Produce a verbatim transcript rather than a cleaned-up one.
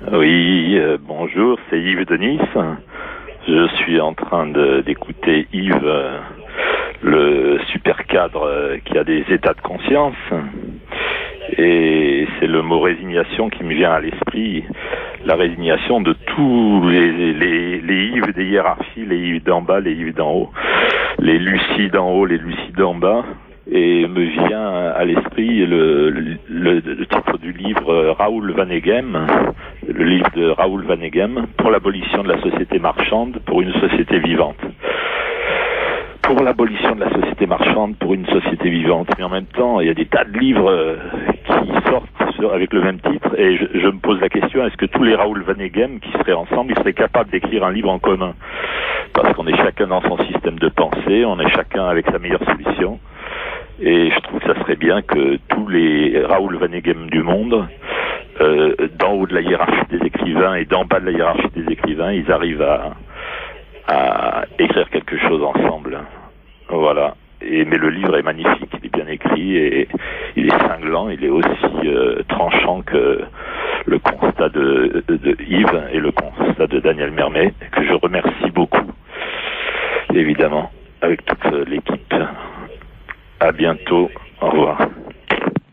Oui, euh, bonjour, c'est Yves de Nice. Je suis en train d'écouter Yves, euh, le super cadre euh, qui a des états de conscience. Et c'est le mot résignation qui me vient à l'esprit. La résignation de tous les, les, les Yves des hiérarchies, les Yves d'en bas, les Yves d'en haut, les Lucie d'en haut, les Lucie d'en bas. Et me vient à l'esprit le, le, le titre du livre Raoul Vaneigem, le livre de Raoul Vaneigem, pour l'abolition de la société marchande, pour une société vivante. Pour l'abolition de la société marchande, pour une société vivante. Mais en même temps, il y a des tas de livres qui sortent avec le même titre, et je, je me pose la question, est-ce que tous les Raoul Vaneigem qui seraient ensemble, ils seraient capables d'écrire un livre en commun? Parce qu'on est chacun dans son système de pensée, on est chacun avec sa meilleure solution. Et je trouve que ça serait bien que tous les Raoul Vaneigem du monde, euh, d'en haut de la hiérarchie des écrivains et d'en bas de la hiérarchie des écrivains, ils arrivent à, à écrire quelque chose ensemble. Voilà. Et, mais le livre est magnifique, il est bien écrit et il est cinglant, il est aussi euh, tranchant que le constat de, de, de Yves et le constat de Daniel Mermet, que je remercie beaucoup, évidemment, avec toute l'équipe. À bientôt. Au revoir.